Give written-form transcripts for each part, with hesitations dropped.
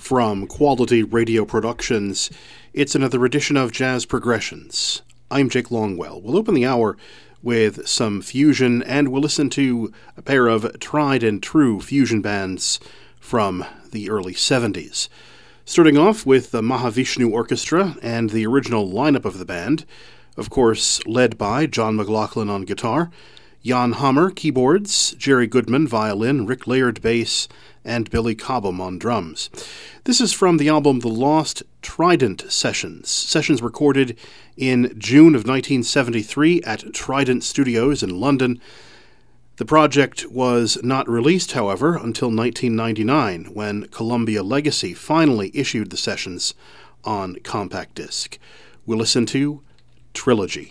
From Quality Radio Productions, it's another edition of Jazz Progressions. I'm Jake Longwell. We'll open the hour with some fusion, and we'll listen to a pair of tried and true fusion bands from the early 70s. Starting off with the Mahavishnu Orchestra and the original lineup of the band, of course led by John McLaughlin on guitar, Jan Hammer keyboards, Jerry Goodman violin, Rick Laird bass, and Billy Cobham on drums. This is from the album The Lost Trident sessions recorded in June of 1973 at Trident Studios in London. The project was not released, however, until 1999, when Columbia Legacy finally issued the sessions on compact disc. We'll listen to Trilogy.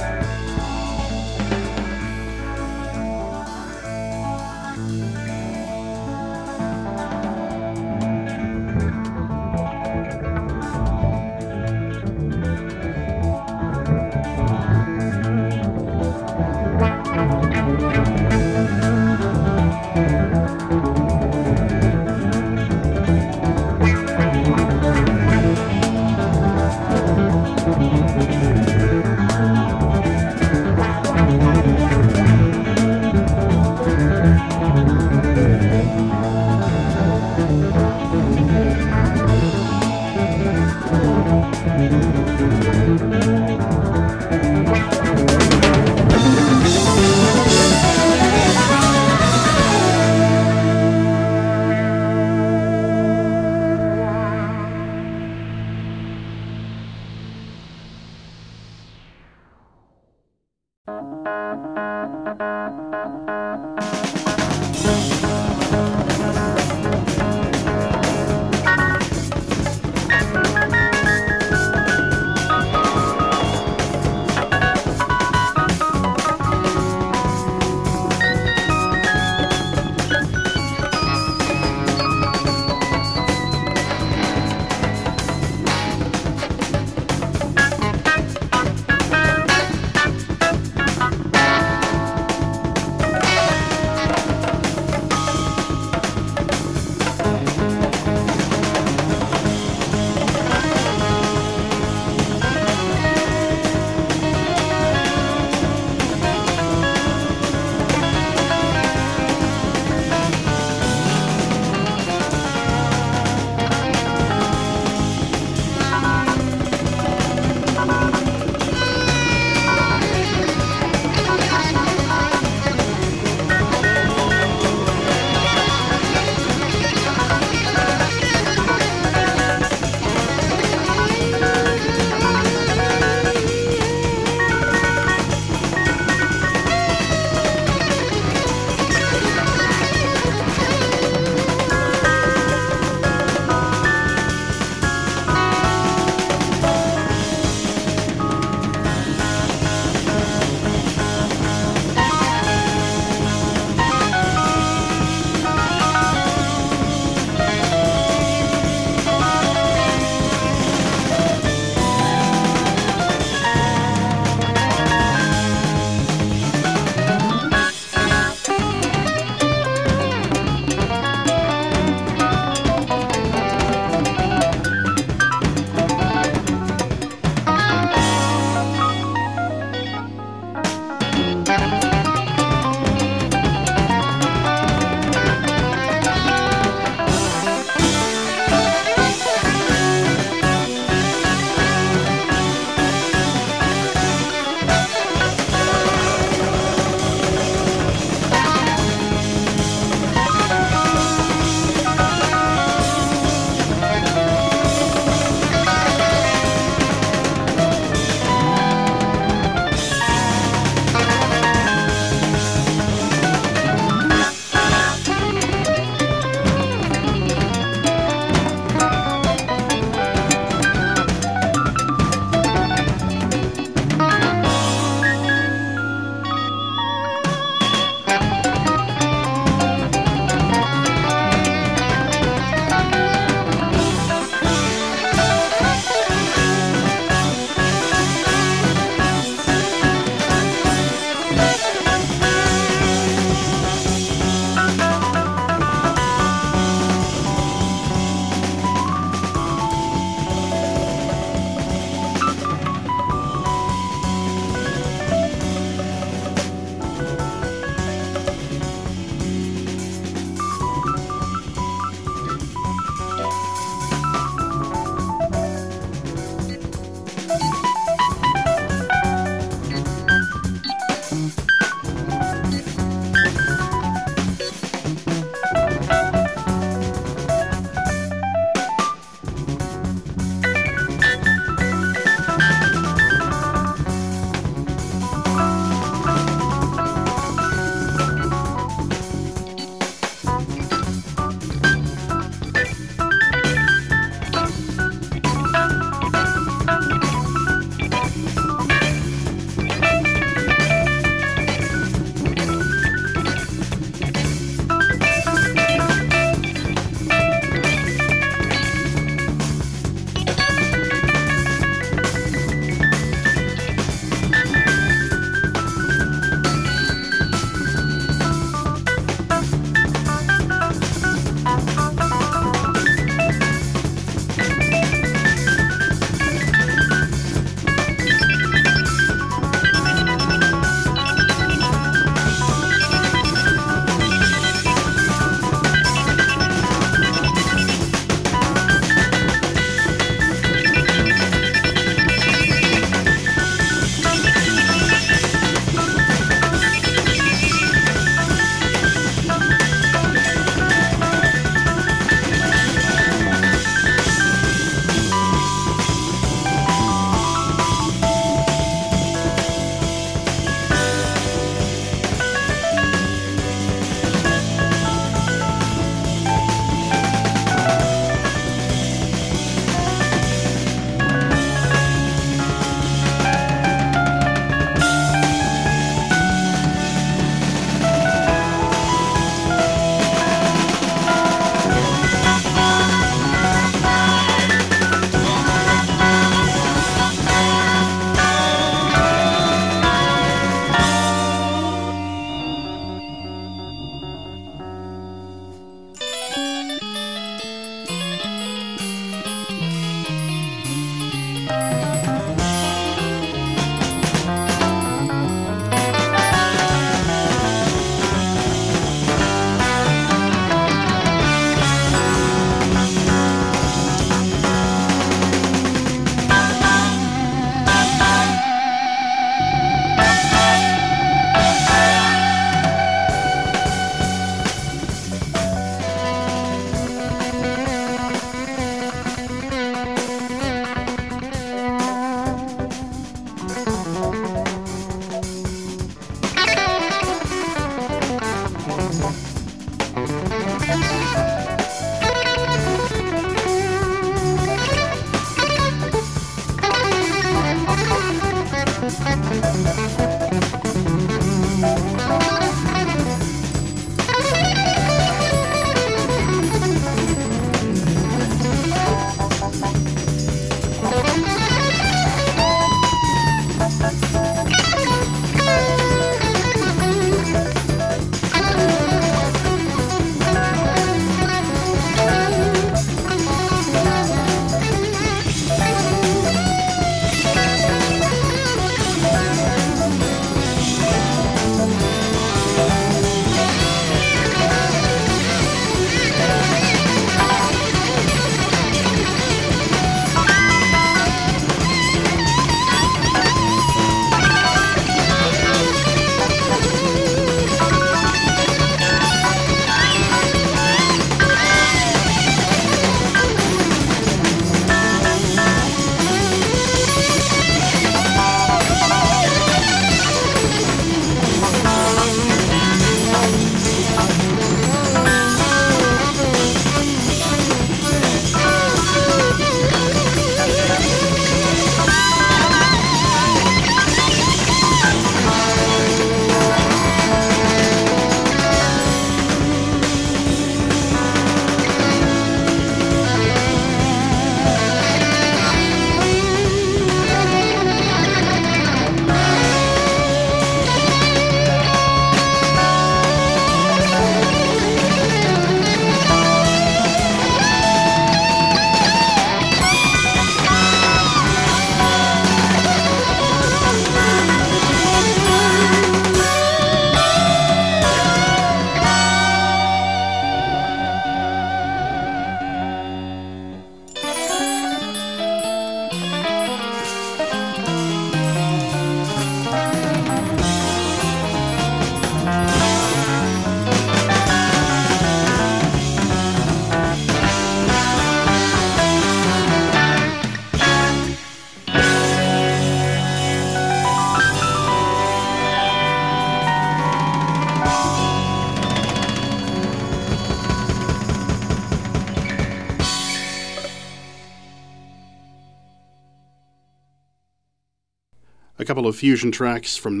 A couple of fusion tracks from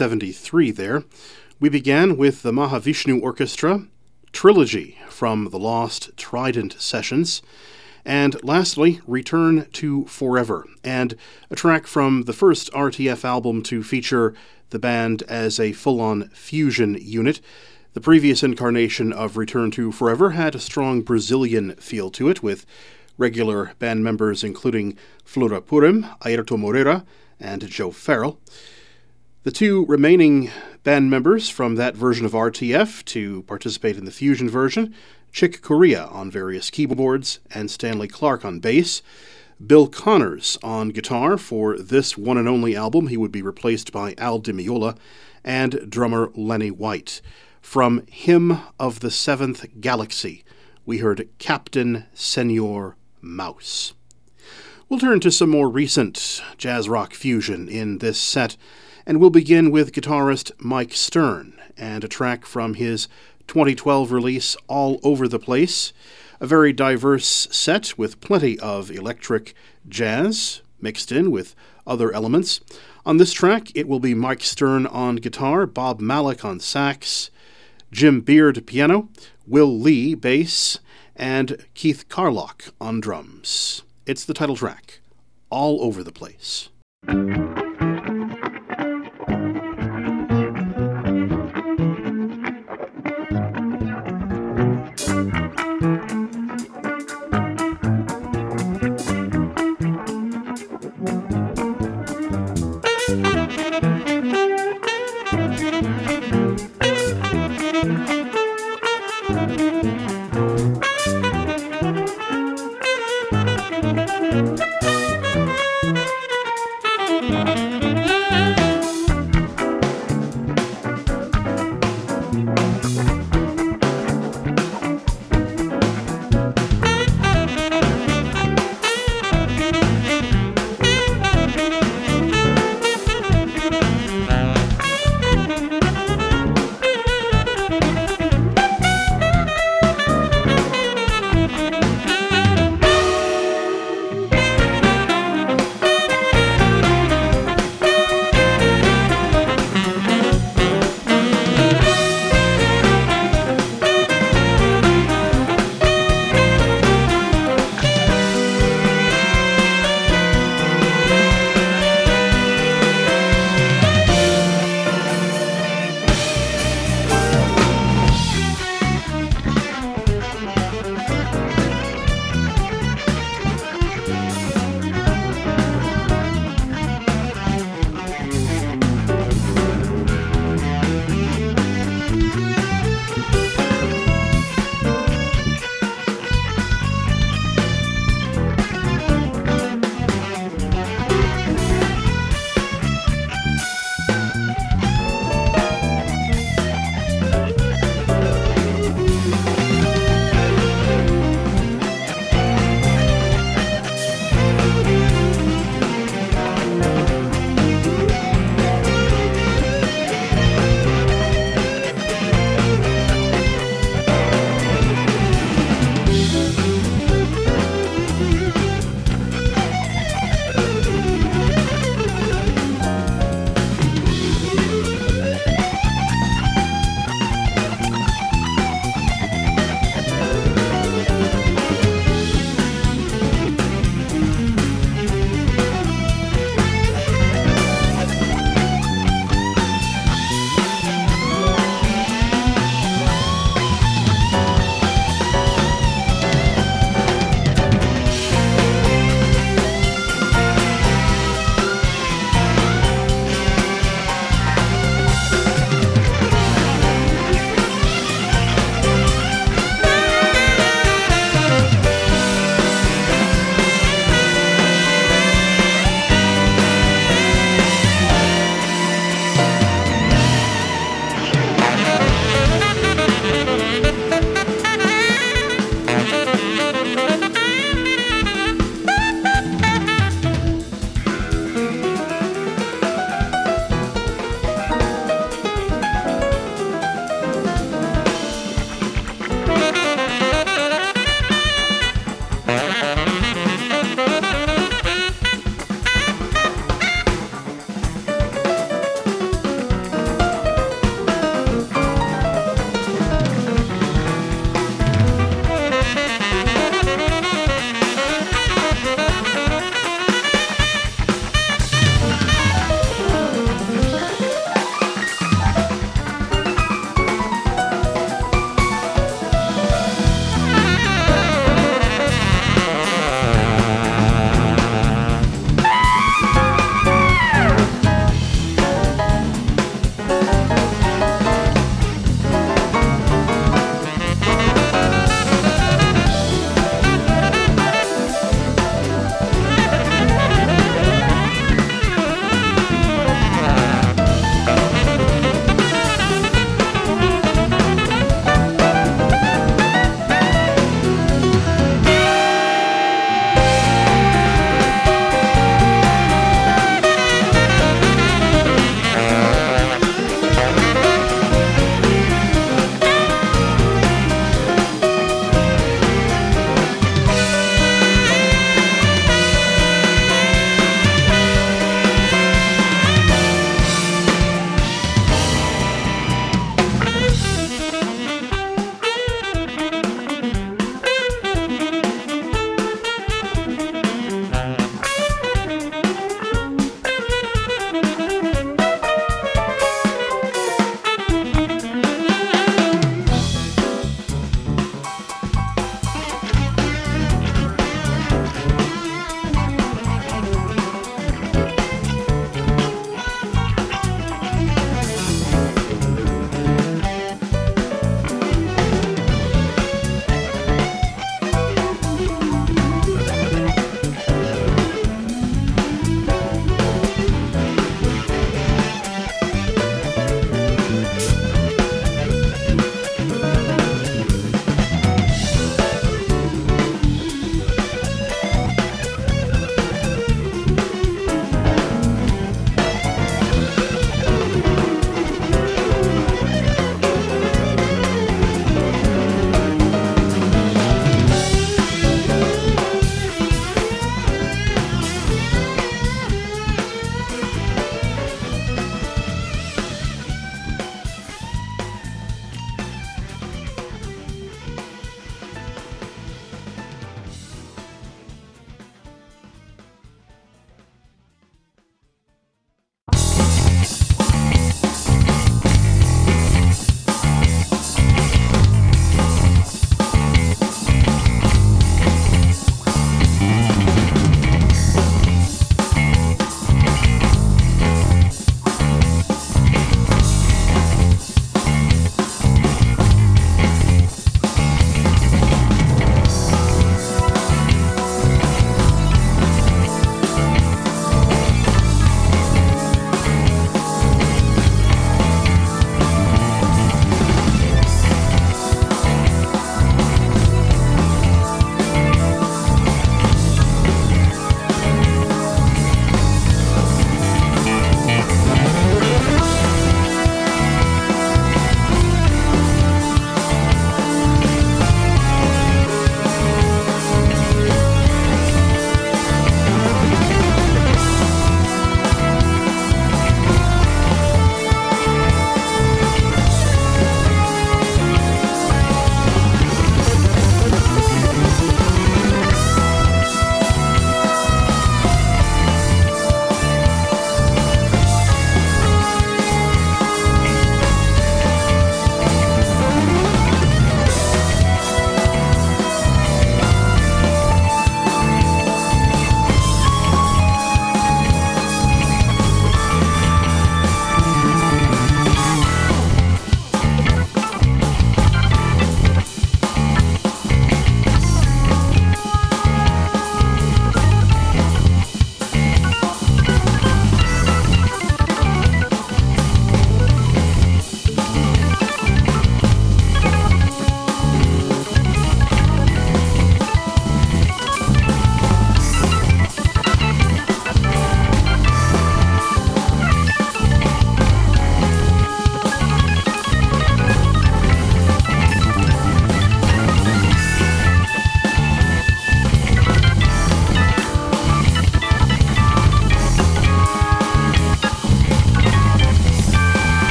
1973 there. We began with the Mahavishnu Orchestra, Trilogy from the Lost Trident Sessions, and lastly, Return to Forever, and a track from the first RTF album to feature the band as a full-on fusion unit. The previous incarnation of Return to Forever had a strong Brazilian feel to it, with regular band members including Flora Purim, Ayrton Moreira, and Joe Farrell. The two remaining band members from that version of RTF to participate in the fusion version, Chick Corea on various keyboards and Stanley Clarke on bass. Bill Connors on guitar. For this one and only album, he would be replaced by Al Di Meola, and drummer Lenny White. From Hymn of the Seventh Galaxy, we heard Captain Senor Mouse. We'll turn to some more recent jazz rock fusion in this set, and we'll begin with guitarist Mike Stern and a track from his 2012 release, All Over the Place. A very diverse set with plenty of electric jazz mixed in with other elements. On this track, it will be Mike Stern on guitar, Bob Malik on sax, Jim Beard piano, Will Lee bass, and Keith Carlock on drums. It's the title track, All Over the Place.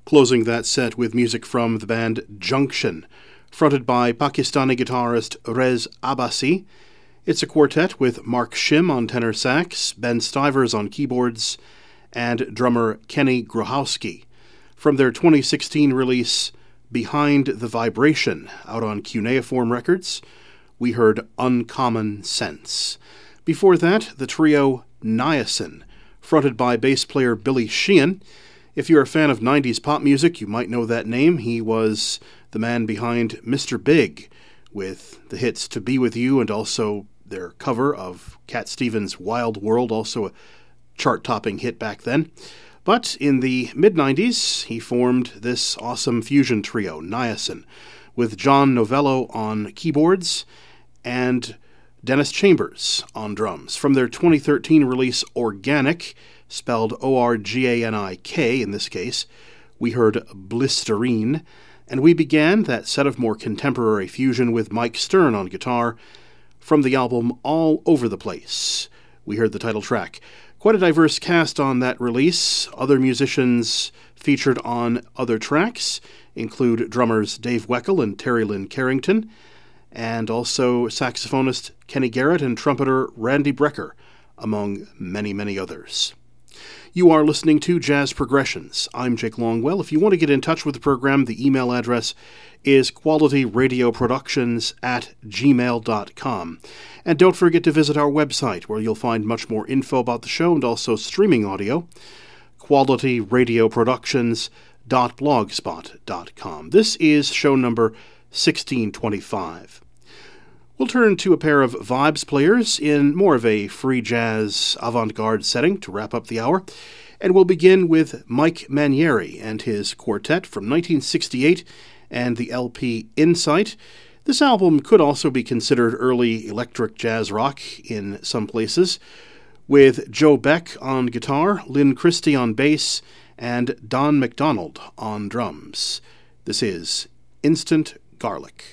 Closing that set with music from the band Junction, fronted by Pakistani guitarist Rez Abbasi. It's a quartet with Mark Shim on tenor sax, Ben Stivers on keyboards, and drummer Kenny Grohowski. From their 2016 release, Behind the Vibration, out on Cuneiform Records, we heard Uncommon Sense. Before that, the trio Niacin, fronted by bass player Billy Sheehan. If you're a fan of 90s pop music, you might know that name. He was the man behind Mr. Big, with the hits To Be With You and also their cover of Cat Stevens' Wild World, also a chart-topping hit back then. But in the mid-90s, he formed this awesome fusion trio, Niacin, with John Novello on keyboards and Dennis Chambers on drums. From their 2013 release Organic, spelled O-R-G-A-N-I-K in this case, we heard Blisterine, and we began that set of more contemporary fusion with Mike Stern on guitar. From the album All Over the Place, we heard the title track. Quite a diverse cast on that release. Other musicians featured on other tracks include drummers Dave Weckl and Terry Lynn Carrington, and also saxophonist Kenny Garrett and trumpeter Randy Brecker, among many, many others. You are listening to Jazz Progressions. I'm Jake Longwell. If you want to get in touch with the program, the email address is qualityradioproductions@gmail.com. And don't forget to visit our website, where you'll find much more info about the show and also streaming audio, qualityradioproductions.blogspot.com. This is show number 1625. We'll turn to a pair of vibes players in more of a free jazz avant-garde setting to wrap up the hour. And we'll begin with Mike Manieri and his quartet from 1968 and the LP Insight. This album could also be considered early electric jazz rock in some places, with Joe Beck on guitar, Lynn Christie on bass, and Don McDonald on drums. This is Instant Garlic.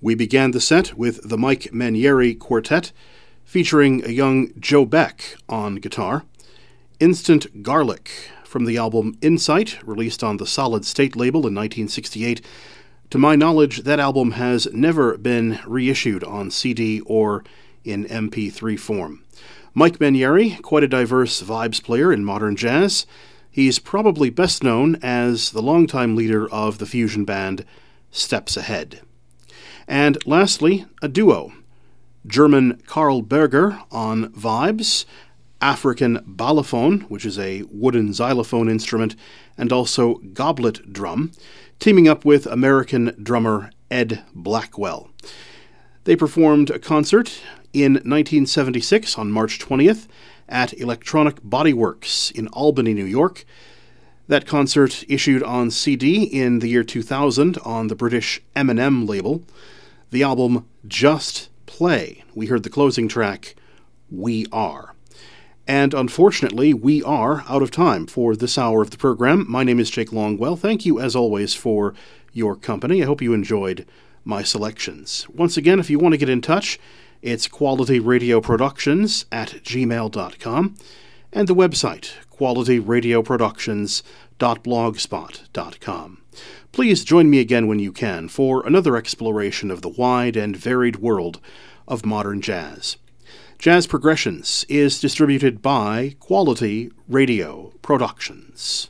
We began the set with the Mike Mainieri Quartet, featuring a young Joe Beck on guitar. Instant Garlic, from the album Insight, released on the Solid State label in 1968. To my knowledge, that album has never been reissued on CD or in MP3 form. Mike Mainieri, quite a diverse vibes player in modern jazz. He's probably best known as the longtime leader of the fusion band Steps Ahead. And lastly, a duo. German Karl Berger on vibes, African balafon, which is a wooden xylophone instrument, and also goblet drum, teaming up with American drummer Ed Blackwell. They performed a concert in 1976 on March 20th at Electronic Body Works in Albany, New York. That concert issued on CD in the year 2000 on the British M&M label. The album Just Play. We heard the closing track, We Are. And unfortunately, we are out of time for this hour of the program. My name is Jake Longwell. Thank you, as always, for your company. I hope you enjoyed my selections. Once again, if you want to get in touch, it's qualityradioproductions@gmail.com and the website, qualityradioproductions.blogspot.com. Please join me again when you can for another exploration of the wide and varied world of modern jazz. Jazz Progressions is distributed by Quality Radio Productions.